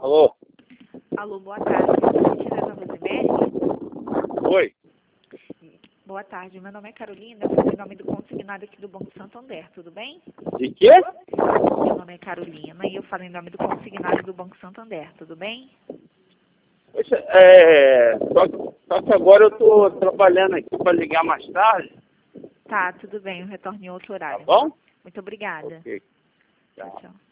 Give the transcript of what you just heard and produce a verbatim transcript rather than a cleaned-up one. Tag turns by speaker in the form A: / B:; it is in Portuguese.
A: Alô?
B: Alô, boa tarde. Por gentileza, Rosemary?
A: Oi?
B: Boa tarde, meu nome é Carolina, eu falei em nome do consignado aqui do Banco Santander, tudo bem?
A: De quê?
B: Meu nome é Carolina e eu falo em nome do consignado do Banco Santander, tudo bem?
A: Poxa, é... Só, só que agora eu tô trabalhando aqui para ligar mais tarde.
B: Tá, tudo bem, eu retorno em outro
A: Tá
B: horário.
A: bom?
B: Muito obrigada.
A: Ok.
B: Tchau,
A: Tchau.
B: tchau.